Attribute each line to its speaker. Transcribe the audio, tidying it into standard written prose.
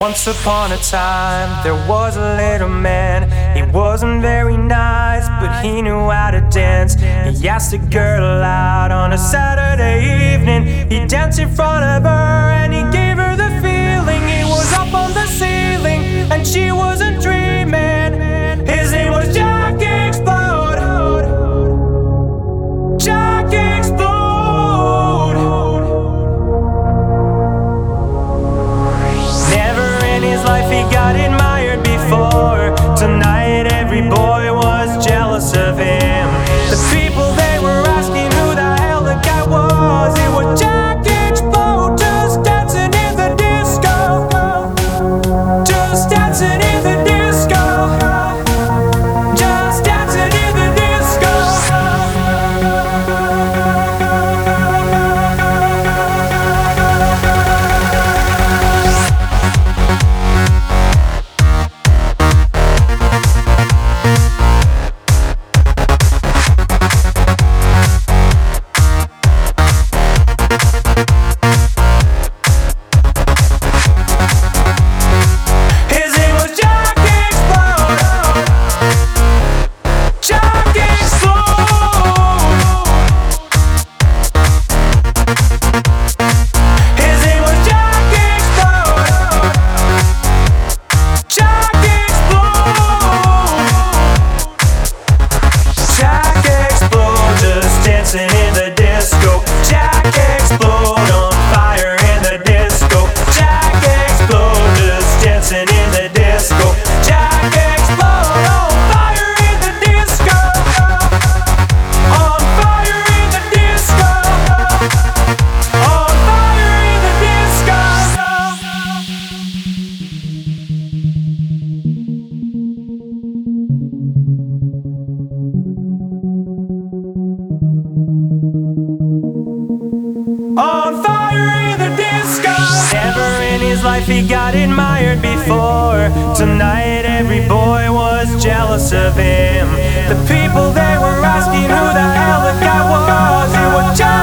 Speaker 1: Once upon a time, there was a little man. He wasn't very nice, but he knew how to dance. He asked a girl out on a Saturday evening. He danced in front of her and he gave her the feeling. He was up on the ceiling and she wasn't dreaming. His name was Jack Explode. Jack Explode. Never in his life he got admired before. Tonight every boy was jealous of him. The people, they were asking who the hell the guy was. It was Jack Explode, just dancing in the disco. Just dancing in the disco. Just dancing in the disco. On fire in the disco. Never in his life he got admired before. Tonight every boy was jealous of him. The people, they were asking who the hell the guy was. It was Jack